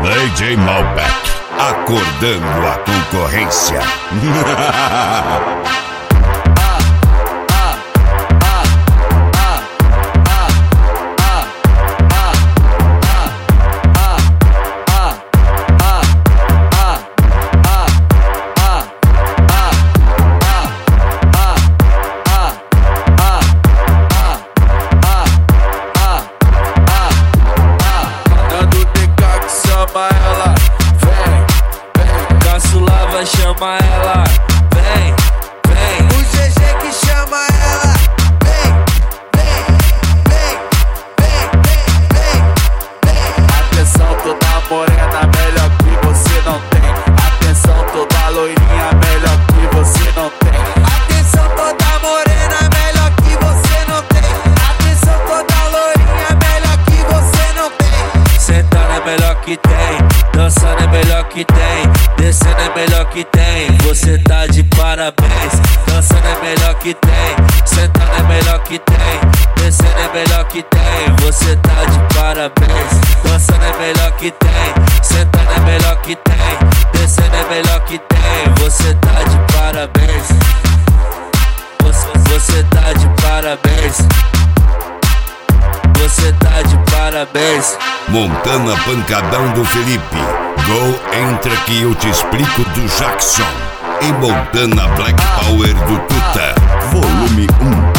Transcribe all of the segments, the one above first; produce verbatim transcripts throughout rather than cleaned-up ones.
D J Malbec, acordando a concorrência. Chama ela, vem, vem. O G G que chama ela, vem, vem, vem, vem, vem, vem, vem. Atenção toda morena, melhor que você não tem. Atenção toda loirinha, melhor que você não tem. Atenção toda morena, melhor que você não tem. Atenção toda loirinha, melhor que você não tem. Sentando é melhor que tem, dançando é melhor que tem, descendo é melhor que tem. Você tá de parabéns. Dançando é melhor que tem, sentando é melhor que tem, descendo é melhor que tem. Você tá de parabéns. Dançando é melhor que tem, sentando é melhor que tem, descendo é melhor que tem. Você tá de parabéns. Você, você tá de parabéns. Você tá de parabéns. Montana Pancadão do Felipe. Go, entra que eu te explico do Jackson. E Montana Black Power do Tuta. Volume um.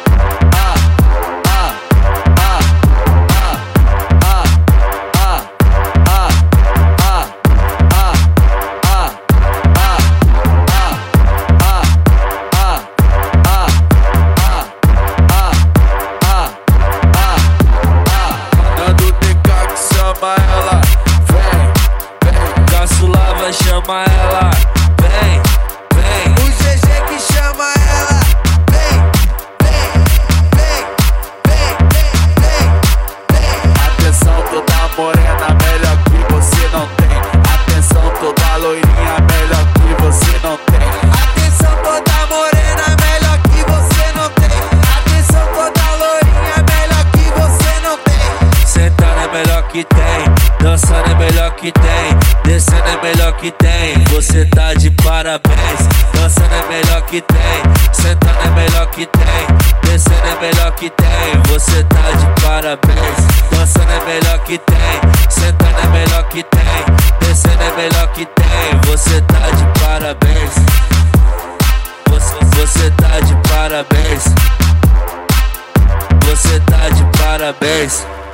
Chama ela, vem, vem. O G G que chama ela, vem, vem, vem, vem, vem, vem, vem. Atenção toda morena, melhor que você não tem. Atenção toda loirinha, melhor que você não tem. Atenção toda morena, melhor que você não tem. Atenção toda loirinha, melhor que você não tem. Sentando é melhor que tem, dançando é melhor que tem, descendo é melhor que tem. Você tá de parabéns. Dançando é melhor que tem, sentando é melhor que tem, descendo é melhor que tem. Você tá de parabéns. Dançando é melhor que tem, sentando é melhor que tem, descendo é melhor que tem. Você tá de parabéns. Você, você tá de parabéns. Você tá de parabéns.